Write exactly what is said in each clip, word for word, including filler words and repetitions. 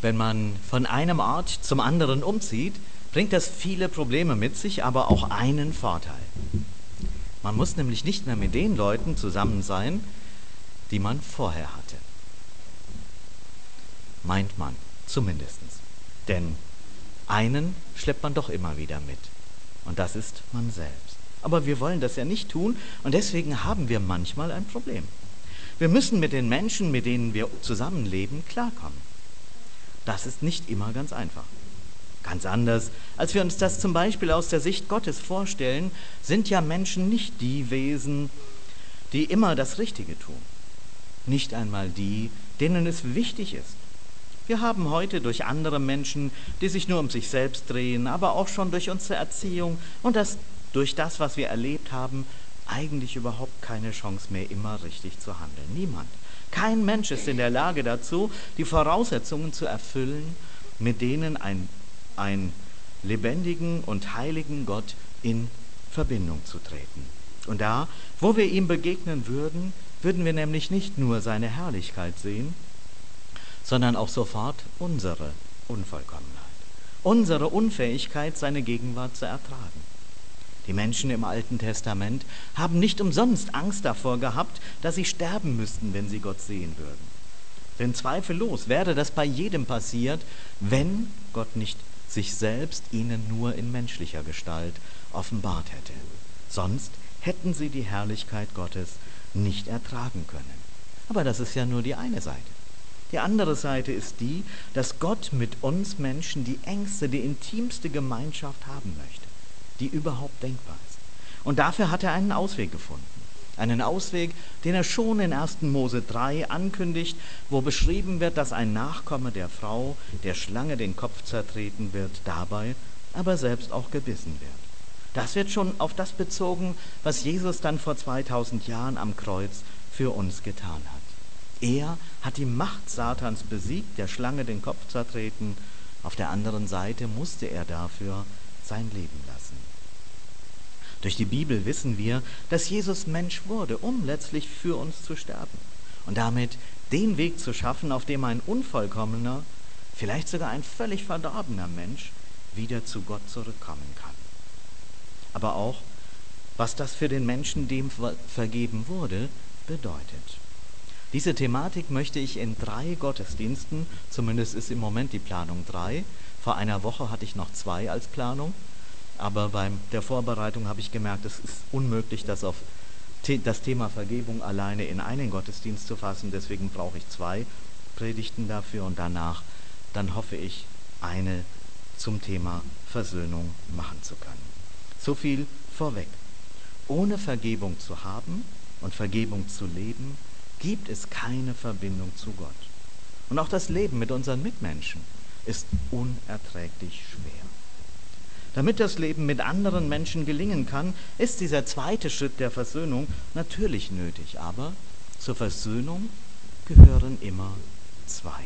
Wenn man von einem Ort zum anderen umzieht, bringt das viele Probleme mit sich, aber auch einen Vorteil. Man muss nämlich nicht mehr mit den Leuten zusammen sein, die man vorher hatte. Meint man zumindest. Denn einen schleppt man doch immer wieder mit. Und das ist man selbst. Aber wir wollen das ja nicht tun und deswegen haben wir manchmal ein Problem. Wir müssen mit den Menschen, mit denen wir zusammenleben, klarkommen. Das ist nicht immer ganz einfach. Ganz anders, als wir uns das zum Beispiel aus der Sicht Gottes vorstellen, sind ja Menschen nicht die Wesen, die immer das Richtige tun. Nicht einmal die, denen es wichtig ist. Wir haben heute durch andere Menschen, die sich nur um sich selbst drehen, aber auch schon durch unsere Erziehung und das, durch das, was wir erlebt haben, eigentlich überhaupt keine Chance mehr, immer richtig zu handeln. Niemand. Kein Mensch ist in der Lage dazu, die Voraussetzungen zu erfüllen, mit denen ein, ein lebendigen und heiligen Gott in Verbindung zu treten. Und da, wo wir ihm begegnen würden, würden wir nämlich nicht nur seine Herrlichkeit sehen, sondern auch sofort unsere Unvollkommenheit, unsere Unfähigkeit, seine Gegenwart zu ertragen. Die Menschen im Alten Testament haben nicht umsonst Angst davor gehabt, dass sie sterben müssten, wenn sie Gott sehen würden. Denn zweifellos wäre das bei jedem passiert, wenn Gott nicht sich selbst ihnen nur in menschlicher Gestalt offenbart hätte. Sonst hätten sie die Herrlichkeit Gottes nicht ertragen können. Aber das ist ja nur die eine Seite. Die andere Seite ist die, dass Gott mit uns Menschen die engste, die intimste Gemeinschaft haben möchte, die überhaupt denkbar ist. Und dafür hat er einen Ausweg gefunden. Einen Ausweg, den er schon in ersten Mose drei ankündigt, wo beschrieben wird, dass ein Nachkomme der Frau der Schlange den Kopf zertreten wird, dabei aber selbst auch gebissen wird. Das wird schon auf das bezogen, was Jesus dann vor zweitausend Jahren am Kreuz für uns getan hat. Er hat die Macht Satans besiegt, der Schlange den Kopf zertreten. Auf der anderen Seite musste er dafür sein Leben lassen. Durch die Bibel wissen wir, dass Jesus Mensch wurde, um letztlich für uns zu sterben und damit den Weg zu schaffen, auf dem ein unvollkommener, vielleicht sogar ein völlig verdorbener Mensch wieder zu Gott zurückkommen kann. Aber auch, was das für den Menschen, dem vergeben wurde, bedeutet. Diese Thematik möchte ich in drei Gottesdiensten, zumindest ist im Moment die Planung drei, vor einer Woche hatte ich noch zwei als Planung, aber bei der Vorbereitung habe ich gemerkt, es ist unmöglich, das auf te- das Thema Vergebung alleine in einen Gottesdienst zu fassen, deswegen brauche ich zwei Predigten dafür und danach, dann hoffe ich, eine zum Thema Versöhnung machen zu können. So viel vorweg. Ohne Vergebung zu haben und Vergebung zu leben, gibt es keine Verbindung zu Gott. Und auch das Leben mit unseren Mitmenschen ist unerträglich schwer. Damit das Leben mit anderen Menschen gelingen kann, ist dieser zweite Schritt der Versöhnung natürlich nötig. Aber zur Versöhnung gehören immer zwei.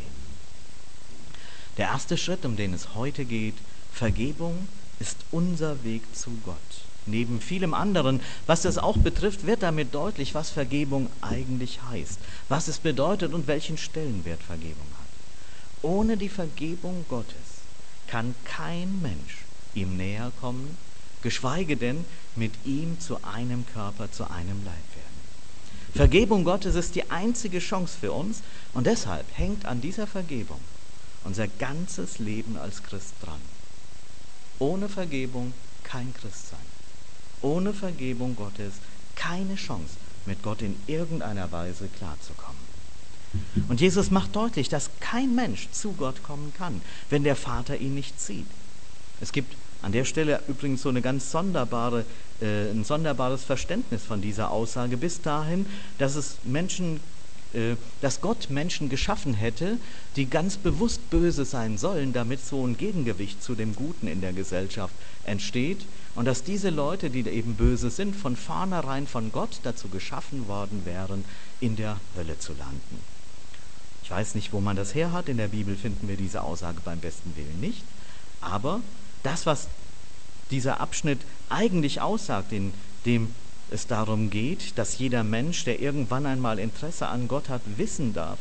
Der erste Schritt, um den es heute geht, Vergebung, ist unser Weg zu Gott. Neben vielem anderen, was das auch betrifft, wird damit deutlich, was Vergebung eigentlich heißt, was es bedeutet und welchen Stellenwert Vergebung hat. Ohne die Vergebung Gottes kann kein Mensch ihm näher kommen, geschweige denn mit ihm zu einem Körper, zu einem Leib werden. Vergebung Gottes ist die einzige Chance für uns und deshalb hängt an dieser Vergebung unser ganzes Leben als Christ dran. Ohne Vergebung kein Christsein. Ohne Vergebung Gottes keine Chance, mit Gott in irgendeiner Weise klarzukommen. Und Jesus macht deutlich, dass kein Mensch zu Gott kommen kann, wenn der Vater ihn nicht zieht. Es gibt an der Stelle übrigens so eine ganz sonderbare, äh, ein sonderbares Verständnis von dieser Aussage, bis dahin, dass es Menschen dass Gott Menschen geschaffen hätte, die ganz bewusst böse sein sollen, damit so ein Gegengewicht zu dem Guten in der Gesellschaft entsteht und dass diese Leute, die eben böse sind, von vornherein von Gott dazu geschaffen worden wären, in der Hölle zu landen. Ich weiß nicht, wo man das her hat, in der Bibel finden wir diese Aussage beim besten Willen nicht, aber das, was dieser Abschnitt eigentlich aussagt, in dem es darum geht, dass jeder Mensch, der irgendwann einmal Interesse an Gott hat, wissen darf,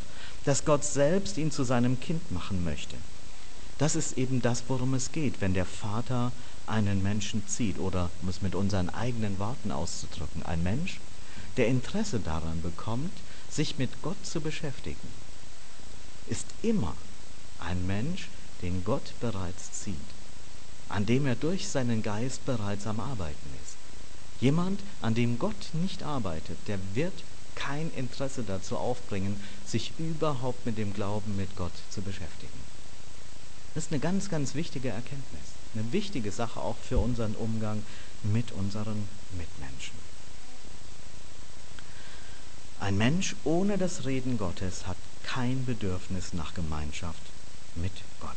dass Gott selbst ihn zu seinem Kind machen möchte. Das ist eben das, worum es geht, wenn der Vater einen Menschen zieht, oder um es mit unseren eigenen Worten auszudrücken, ein Mensch, der Interesse daran bekommt, sich mit Gott zu beschäftigen, ist immer ein Mensch, den Gott bereits zieht, an dem er durch seinen Geist bereits am Arbeiten ist. Jemand, an dem Gott nicht arbeitet, der wird kein Interesse dazu aufbringen, sich überhaupt mit dem Glauben mit Gott zu beschäftigen. Das ist eine ganz, ganz wichtige Erkenntnis, eine wichtige Sache auch für unseren Umgang mit unseren Mitmenschen. Ein Mensch ohne das Reden Gottes hat kein Bedürfnis nach Gemeinschaft mit Gott.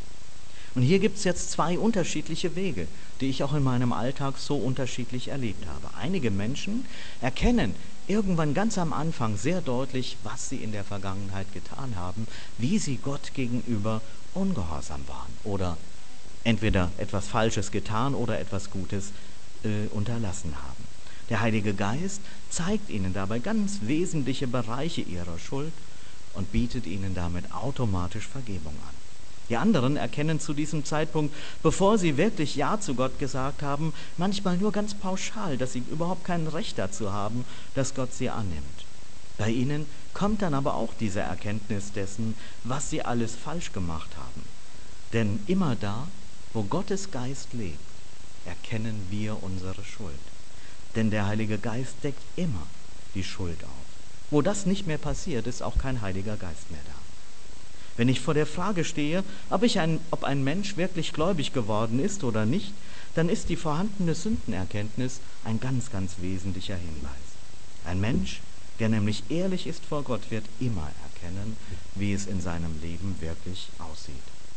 Und hier gibt es jetzt zwei unterschiedliche Wege, die ich auch in meinem Alltag so unterschiedlich erlebt habe. Einige Menschen erkennen irgendwann ganz am Anfang sehr deutlich, was sie in der Vergangenheit getan haben, wie sie Gott gegenüber ungehorsam waren oder entweder etwas Falsches getan oder etwas Gutes äh, unterlassen haben. Der Heilige Geist zeigt ihnen dabei ganz wesentliche Bereiche ihrer Schuld und bietet ihnen damit automatisch Vergebung an. Die anderen erkennen zu diesem Zeitpunkt, bevor sie wirklich Ja zu Gott gesagt haben, manchmal nur ganz pauschal, dass sie überhaupt kein Recht dazu haben, dass Gott sie annimmt. Bei ihnen kommt dann aber auch diese Erkenntnis dessen, was sie alles falsch gemacht haben. Denn immer da, wo Gottes Geist lebt, erkennen wir unsere Schuld. Denn der Heilige Geist deckt immer die Schuld auf. Wo das nicht mehr passiert, ist auch kein Heiliger Geist mehr da. Wenn ich vor der Frage stehe, ob, ich ein, ob ein Mensch wirklich gläubig geworden ist oder nicht, dann ist die vorhandene Sündenerkenntnis ein ganz, ganz wesentlicher Hinweis. Ein Mensch, der nämlich ehrlich ist vor Gott, wird immer erkennen, wie es in seinem Leben wirklich aussieht.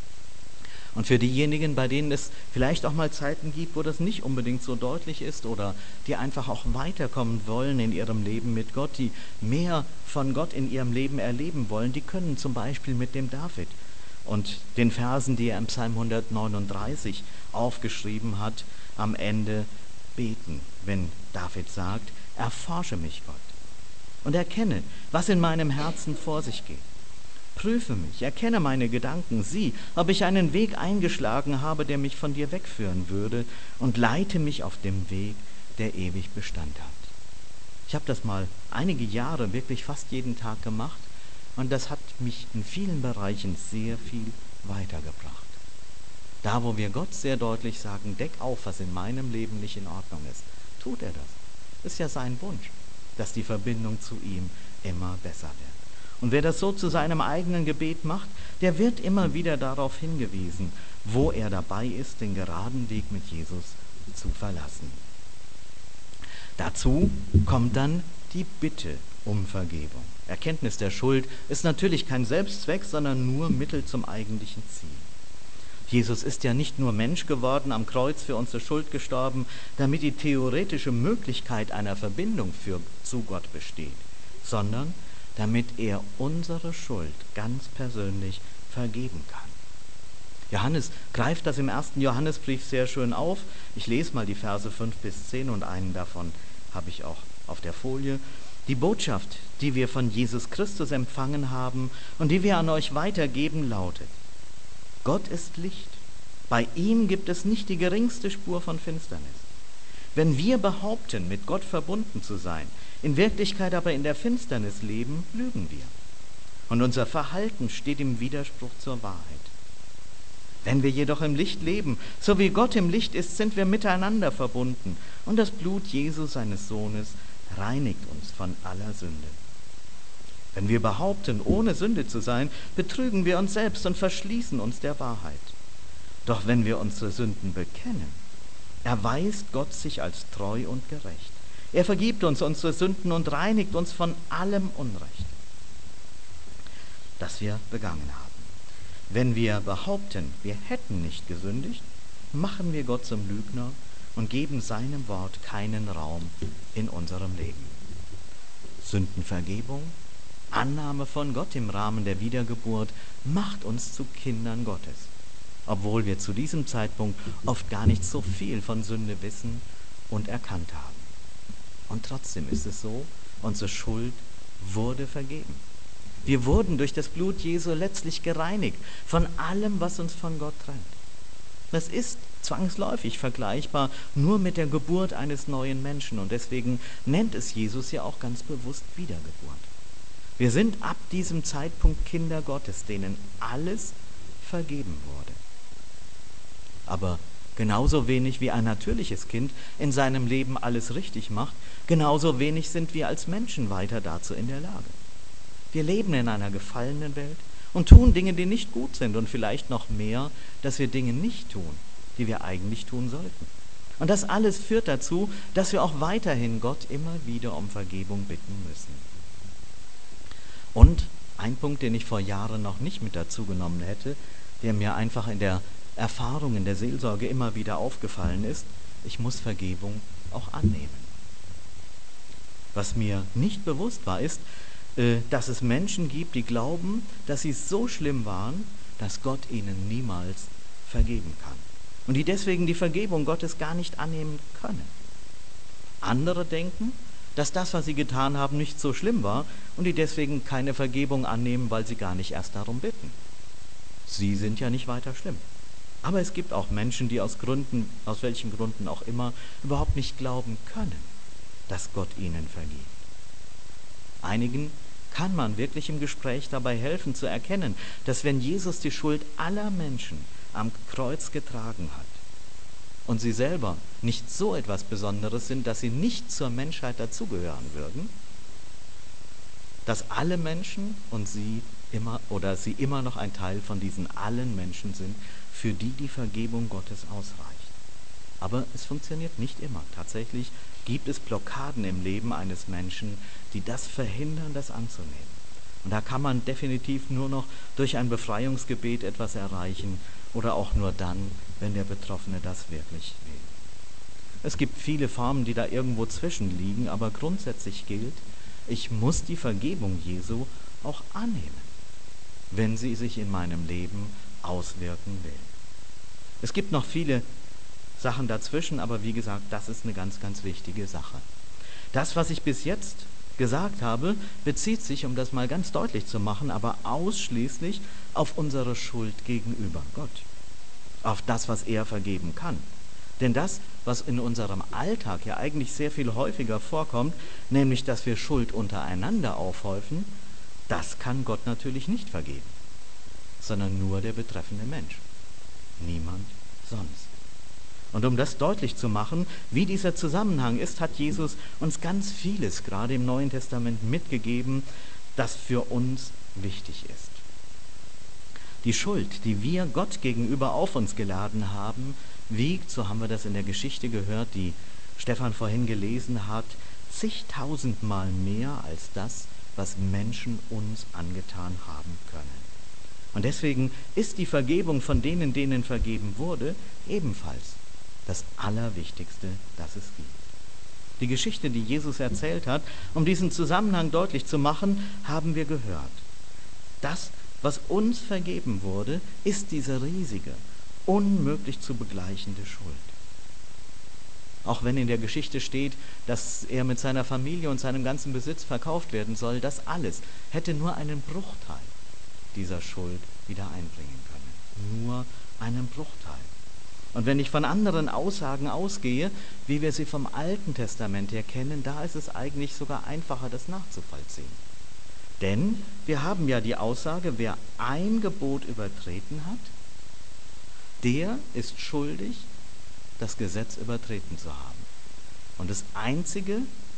Und für diejenigen, bei denen es vielleicht auch mal Zeiten gibt, wo das nicht unbedingt so deutlich ist oder die einfach auch weiterkommen wollen in ihrem Leben mit Gott, die mehr von Gott in ihrem Leben erleben wollen, die können zum Beispiel mit dem David und den Versen, die er im Psalm hundertneununddreißig aufgeschrieben hat, am Ende beten, wenn David sagt, erforsche mich, Gott, und erkenne, was in meinem Herzen vor sich geht. Prüfe mich, erkenne meine Gedanken, sieh, ob ich einen Weg eingeschlagen habe, der mich von dir wegführen würde, und leite mich auf dem Weg, der ewig Bestand hat. Ich habe das mal einige Jahre wirklich fast jeden Tag gemacht und das hat mich in vielen Bereichen sehr viel weitergebracht. Da, wo wir Gott sehr deutlich sagen, deck auf, was in meinem Leben nicht in Ordnung ist, tut er das. Ist ja sein Wunsch, dass die Verbindung zu ihm immer besser wird. Und wer das so zu seinem eigenen Gebet macht, der wird immer wieder darauf hingewiesen, wo er dabei ist, den geraden Weg mit Jesus zu verlassen. Dazu kommt dann die Bitte um Vergebung. Erkenntnis der Schuld ist natürlich kein Selbstzweck, sondern nur Mittel zum eigentlichen Ziel. Jesus ist ja nicht nur Mensch geworden, am Kreuz für unsere Schuld gestorben, damit die theoretische Möglichkeit einer Verbindung für, zu Gott besteht, sondern damit er unsere Schuld ganz persönlich vergeben kann. Johannes greift das im ersten Johannesbrief sehr schön auf. Ich lese mal die Verse fünf bis zehn und einen davon habe ich auch auf der Folie. Die Botschaft, die wir von Jesus Christus empfangen haben und die wir an euch weitergeben, lautet: Gott ist Licht. Bei ihm gibt es nicht die geringste Spur von Finsternis. Wenn wir behaupten, mit Gott verbunden zu sein, in Wirklichkeit aber in der Finsternis leben, lügen wir. Und unser Verhalten steht im Widerspruch zur Wahrheit. Wenn wir jedoch im Licht leben, so wie Gott im Licht ist, sind wir miteinander verbunden. Und das Blut Jesu, seines Sohnes, reinigt uns von aller Sünde. Wenn wir behaupten, ohne Sünde zu sein, betrügen wir uns selbst und verschließen uns der Wahrheit. Doch wenn wir unsere Sünden bekennen, erweist Gott sich als treu und gerecht. Er vergibt uns unsere Sünden und reinigt uns von allem Unrecht, das wir begangen haben. Wenn wir behaupten, wir hätten nicht gesündigt, machen wir Gott zum Lügner und geben seinem Wort keinen Raum in unserem Leben. Sündenvergebung, Annahme von Gott im Rahmen der Wiedergeburt macht uns zu Kindern Gottes, obwohl wir zu diesem Zeitpunkt oft gar nicht so viel von Sünde wissen und erkannt haben. Und trotzdem ist es so, unsere Schuld wurde vergeben. Wir wurden durch das Blut Jesu letztlich gereinigt von allem, was uns von Gott trennt. Das ist zwangsläufig vergleichbar nur mit der Geburt eines neuen Menschen und deswegen nennt es Jesus ja auch ganz bewusst Wiedergeburt. Wir sind ab diesem Zeitpunkt Kinder Gottes, denen alles vergeben wurde. Aber genauso wenig wie ein natürliches Kind in seinem Leben alles richtig macht, genauso wenig sind wir als Menschen weiter dazu in der Lage. Wir leben in einer gefallenen Welt und tun Dinge, die nicht gut sind und vielleicht noch mehr, dass wir Dinge nicht tun, die wir eigentlich tun sollten. Und das alles führt dazu, dass wir auch weiterhin Gott immer wieder um Vergebung bitten müssen. Und ein Punkt, den ich vor Jahren noch nicht mit dazu genommen hätte, der mir einfach in der Erfahrung, in der Seelsorge immer wieder aufgefallen ist, ich muss Vergebung auch annehmen. Was mir nicht bewusst war, ist, dass es Menschen gibt, die glauben, dass sie so schlimm waren, dass Gott ihnen niemals vergeben kann. Und die deswegen die Vergebung Gottes gar nicht annehmen können. Andere denken, dass das, was sie getan haben, nicht so schlimm war und die deswegen keine Vergebung annehmen, weil sie gar nicht erst darum bitten. Sie sind ja nicht weiter schlimm. Aber es gibt auch Menschen, die aus Gründen, aus welchen Gründen auch immer, überhaupt nicht glauben können, dass Gott ihnen vergibt. Einigen kann man wirklich im Gespräch dabei helfen zu erkennen, dass wenn Jesus die Schuld aller Menschen am Kreuz getragen hat und sie selber nicht so etwas Besonderes sind, dass sie nicht zur Menschheit dazugehören würden, dass alle Menschen und sie immer oder sie immer noch ein Teil von diesen allen Menschen sind, für die die Vergebung Gottes ausreicht. Aber es funktioniert nicht immer. Tatsächlich gibt es Blockaden im Leben eines Menschen, die das verhindern, das anzunehmen. Und da kann man definitiv nur noch durch ein Befreiungsgebet etwas erreichen oder auch nur dann, wenn der Betroffene das wirklich will. Es gibt viele Formen, die da irgendwo zwischenliegen, aber grundsätzlich gilt, ich muss die Vergebung Jesu auch annehmen, wenn sie sich in meinem Leben auswirken will. Es gibt noch viele Sachen dazwischen, aber wie gesagt, das ist eine ganz, ganz wichtige Sache. Das, was ich bis jetzt gesagt habe, bezieht sich, um das mal ganz deutlich zu machen, aber ausschließlich auf unsere Schuld gegenüber Gott, auf das, was er vergeben kann. Denn das, was in unserem Alltag ja eigentlich sehr viel häufiger vorkommt, nämlich, dass wir Schuld untereinander aufhäufen, das kann Gott natürlich nicht vergeben, sondern nur der betreffende Mensch, niemand sonst. Und um das deutlich zu machen, wie dieser Zusammenhang ist, hat Jesus uns ganz vieles, gerade im Neuen Testament, mitgegeben, das für uns wichtig ist. Die Schuld, die wir Gott gegenüber auf uns geladen haben, wiegt, so haben wir das in der Geschichte gehört, die Stefan vorhin gelesen hat, zigtausendmal mehr als das, was Menschen uns angetan haben können. Und deswegen ist die Vergebung von denen, denen vergeben wurde, ebenfalls das Allerwichtigste, das es gibt. Die Geschichte, die Jesus erzählt hat, um diesen Zusammenhang deutlich zu machen, haben wir gehört. Das, was uns vergeben wurde, ist diese riesige, unmöglich zu begleichende Schuld. Auch wenn in der Geschichte steht, dass er mit seiner Familie und seinem ganzen Besitz verkauft werden soll, das alles hätte nur einen Bruchteil dieser Schuld wieder einbringen können. Nur einen Bruchteil. Und wenn ich von anderen Aussagen ausgehe, wie wir sie vom Alten Testament her kennen, da ist es eigentlich sogar einfacher, das nachzuvollziehen. Denn wir haben ja die Aussage, wer ein Gebot übertreten hat, der ist schuldig, das Gesetz übertreten zu haben. Und das Einzige,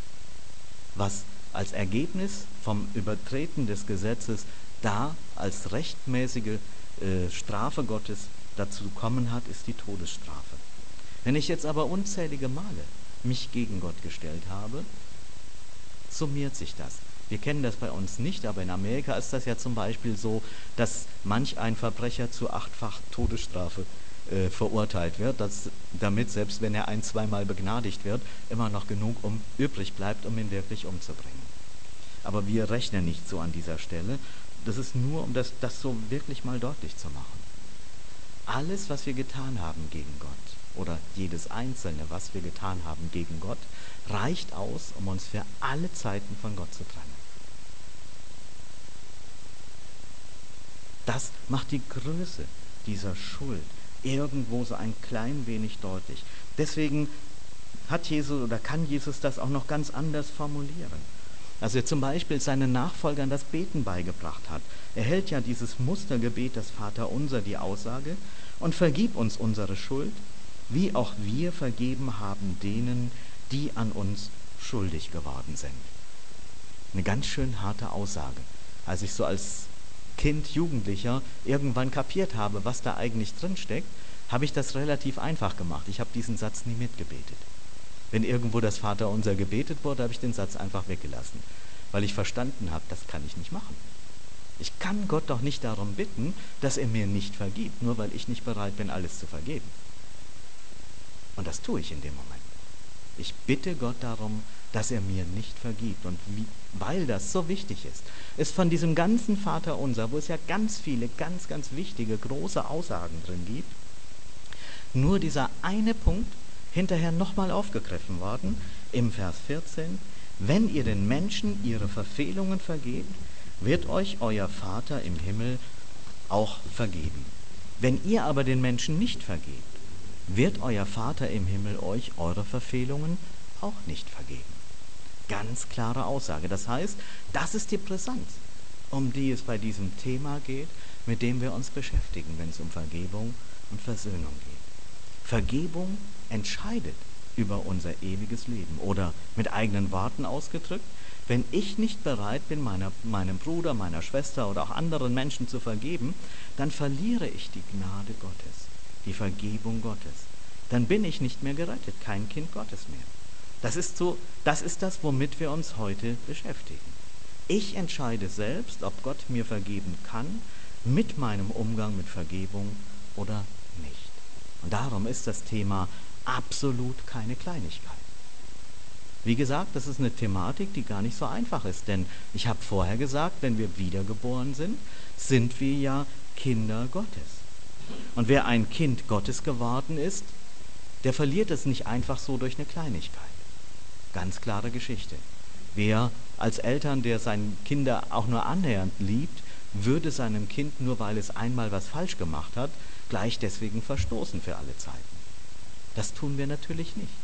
was als Ergebnis vom Übertreten des Gesetzes da als rechtmäßige äh, Strafe Gottes dazu kommen hat, ist die Todesstrafe. Wenn ich jetzt aber unzählige Male mich gegen Gott gestellt habe, summiert sich das. Wir kennen das bei uns nicht, aber in Amerika ist das ja zum Beispiel so, dass manch ein Verbrecher zu achtfach Todesstrafe äh, verurteilt wird, dass, damit, selbst wenn er ein-, zweimal begnadigt wird, immer noch genug um, übrig bleibt, um ihn wirklich umzubringen. Aber wir rechnen nicht so an dieser Stelle. Das ist nur, um das, das so wirklich mal deutlich zu machen. Alles, was wir getan haben gegen Gott, oder jedes Einzelne, was wir getan haben gegen Gott, reicht aus, um uns für alle Zeiten von Gott zu trennen. Das macht die Größe dieser Schuld irgendwo so ein klein wenig deutlich. Deswegen hat Jesus oder kann Jesus das auch noch ganz anders formulieren. Als er zum Beispiel seinen Nachfolgern das Beten beigebracht hat. Er hält ja dieses Mustergebet des Vaterunser die Aussage: Und vergib uns unsere Schuld, wie auch wir vergeben haben denen, die an uns schuldig geworden sind. Eine ganz schön harte Aussage. Als ich so als Kind, Jugendlicher irgendwann kapiert habe, was da eigentlich drin steckt, habe ich das relativ einfach gemacht. Ich habe diesen Satz nie mitgebetet. Wenn irgendwo das Vaterunser gebetet wurde, habe ich den Satz einfach weggelassen, weil ich verstanden habe, das kann ich nicht machen. Ich kann Gott doch nicht darum bitten, dass er mir nicht vergibt, nur weil ich nicht bereit bin, alles zu vergeben. Und das tue ich in dem Moment. Ich bitte Gott darum, dass er mir nicht vergibt. Und wie, weil das so wichtig ist, ist von diesem ganzen Vaterunser, wo es ja ganz viele, ganz, ganz wichtige, große Aussagen drin gibt, nur dieser eine Punkt hinterher nochmal aufgegriffen worden, im Vers vierzehn: Wenn ihr den Menschen ihre Verfehlungen vergebt, wird euch euer Vater im Himmel auch vergeben. Wenn ihr aber den Menschen nicht vergebt, wird euer Vater im Himmel euch eure Verfehlungen auch nicht vergeben. Ganz klare Aussage. Das heißt, das ist die Brisanz, um die es bei diesem Thema geht, mit dem wir uns beschäftigen, wenn es um Vergebung und Versöhnung geht. Vergebung entscheidet über unser ewiges Leben. Oder mit eigenen Worten ausgedrückt: Wenn ich nicht bereit bin, meiner, meinem Bruder, meiner Schwester oder auch anderen Menschen zu vergeben, dann verliere ich die Gnade Gottes, die Vergebung Gottes. Dann bin ich nicht mehr gerettet, kein Kind Gottes mehr. Das ist so, das ist das, womit wir uns heute beschäftigen. Ich entscheide selbst, ob Gott mir vergeben kann, mit meinem Umgang mit Vergebung oder nicht. Und darum ist das Thema absolut keine Kleinigkeit. Wie gesagt, das ist eine Thematik, die gar nicht so einfach ist, denn ich habe vorher gesagt, wenn wir wiedergeboren sind, sind wir ja Kinder Gottes. Und wer ein Kind Gottes geworden ist, der verliert es nicht einfach so durch eine Kleinigkeit. Ganz klare Geschichte. Wer als Eltern, der seine Kinder auch nur annähernd liebt, würde seinem Kind, nur weil es einmal was falsch gemacht hat, gleich deswegen verstoßen für alle Zeiten. Das tun wir natürlich nicht.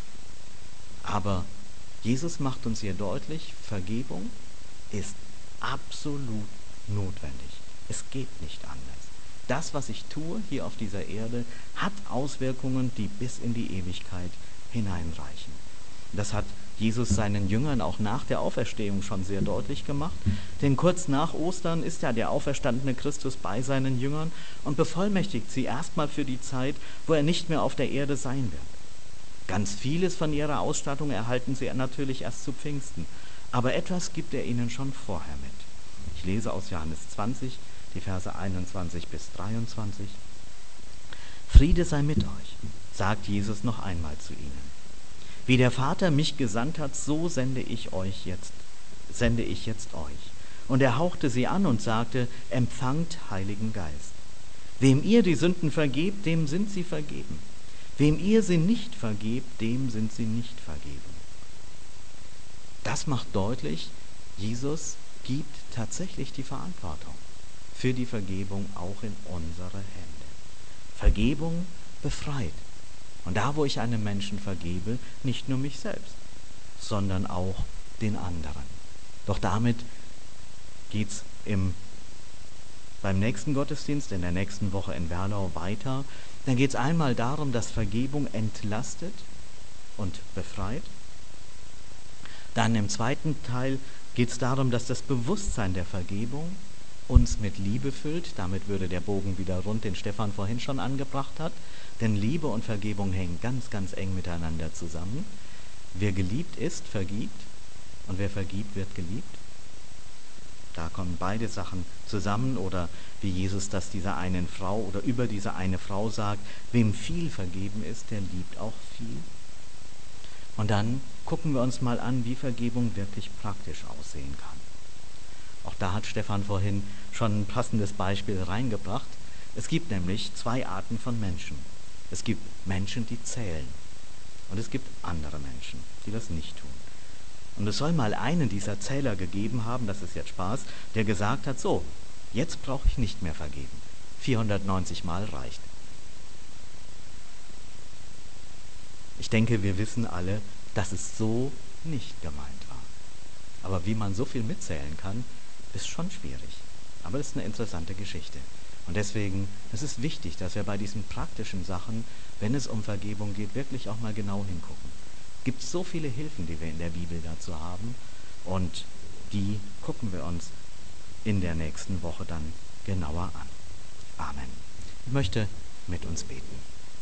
Aber Jesus macht uns hier deutlich, Vergebung ist absolut notwendig. Es geht nicht anders. Das, was ich tue hier auf dieser Erde, hat Auswirkungen, die bis in die Ewigkeit hineinreichen. Das hat Jesus seinen Jüngern auch nach der Auferstehung schon sehr deutlich gemacht. Denn kurz nach Ostern ist ja der auferstandene Christus bei seinen Jüngern und bevollmächtigt sie erstmal für die Zeit, wo er nicht mehr auf der Erde sein wird. Ganz vieles von ihrer Ausstattung erhalten sie natürlich erst zu Pfingsten. Aber etwas gibt er ihnen schon vorher mit. Ich lese aus Johannes zwanzig, die Verse einundzwanzig bis dreiundzwanzig. Friede sei mit euch, sagt Jesus noch einmal zu ihnen. Wie der Vater mich gesandt hat, so sende ich euch jetzt, sende ich jetzt euch. Und er hauchte sie an und sagte: Empfangt Heiligen Geist. Wem ihr die Sünden vergebt, dem sind sie vergeben. Wem ihr sie nicht vergebt, dem sind sie nicht vergeben. Das macht deutlich, Jesus gibt tatsächlich die Verantwortung für die Vergebung auch in unsere Hände. Vergebung befreit. Und da, wo ich einem Menschen vergebe, nicht nur mich selbst, sondern auch den anderen. Doch damit geht es beim nächsten Gottesdienst, in der nächsten Woche in Werlau weiter. Dann geht es einmal darum, dass Vergebung entlastet und befreit. Dann im zweiten Teil geht es darum, dass das Bewusstsein der Vergebung uns mit Liebe füllt. Damit würde der Bogen wieder rund, den Stefan vorhin schon angebracht hat. Denn Liebe und Vergebung hängen ganz, ganz eng miteinander zusammen. Wer geliebt ist, vergibt. Und wer vergibt, wird geliebt. Da kommen beide Sachen zusammen. Oder wie Jesus das dieser einen Frau oder über diese eine Frau sagt: Wem viel vergeben ist, der liebt auch viel. Und dann gucken wir uns mal an, wie Vergebung wirklich praktisch aussehen kann. Auch da hat Stefan vorhin schon ein passendes Beispiel reingebracht. Es gibt nämlich zwei Arten von Menschen. Es gibt Menschen, die zählen. Und es gibt andere Menschen, die das nicht tun. Und es soll mal einen dieser Zähler gegeben haben, das ist jetzt Spaß, der gesagt hat: So, Jetzt brauche ich nicht mehr vergeben. vierhundertneunzig Mal reicht. Ich denke, wir wissen alle, dass es so nicht gemeint war. Aber wie man so viel mitzählen kann, ist schon schwierig. Aber es ist eine interessante Geschichte. Und deswegen ist es wichtig, dass wir bei diesen praktischen Sachen, wenn es um Vergebung geht, wirklich auch mal genau hingucken. Es gibt so viele Hilfen, die wir in der Bibel dazu haben. Und die gucken wir uns in der nächsten Woche dann genauer an. Amen. Ich möchte mit uns beten.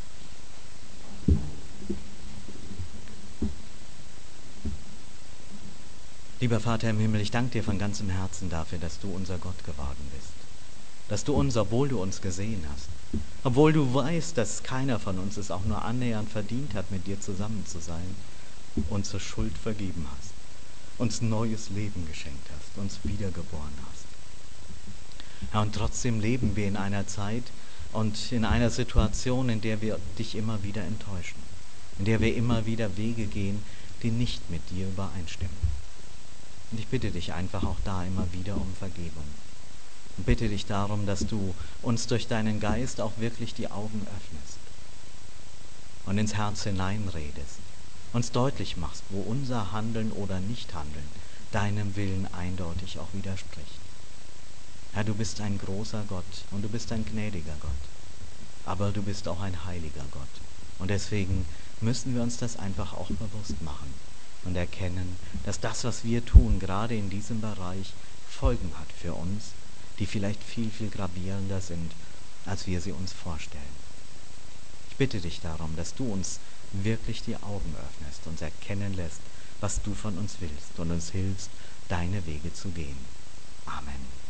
Lieber Vater im Himmel, ich danke dir von ganzem Herzen dafür, dass du unser Gott geworden bist. Dass du uns, obwohl du uns gesehen hast, obwohl du weißt, dass keiner von uns es auch nur annähernd verdient hat, mit dir zusammen zu sein, unsere Schuld vergeben hast, uns neues Leben geschenkt hast, uns wiedergeboren hast. Ja, und trotzdem leben wir in einer Zeit und in einer Situation, in der wir dich immer wieder enttäuschen, in der wir immer wieder Wege gehen, die nicht mit dir übereinstimmen. Und ich bitte dich einfach auch da immer wieder um Vergebung. Und bitte dich darum, dass du uns durch deinen Geist auch wirklich die Augen öffnest und ins Herz hineinredest, uns deutlich machst, wo unser Handeln oder Nichthandeln deinem Willen eindeutig auch widerspricht. Herr, du bist ein großer Gott und du bist ein gnädiger Gott, aber du bist auch ein heiliger Gott. Und deswegen müssen wir uns das einfach auch bewusst machen und erkennen, dass das, was wir tun, gerade in diesem Bereich Folgen hat für uns, die vielleicht viel, viel gravierender sind, als wir sie uns vorstellen. Ich bitte dich darum, dass du uns wirklich die Augen öffnest, uns erkennen lässt, was du von uns willst und uns hilfst, deine Wege zu gehen. Amen.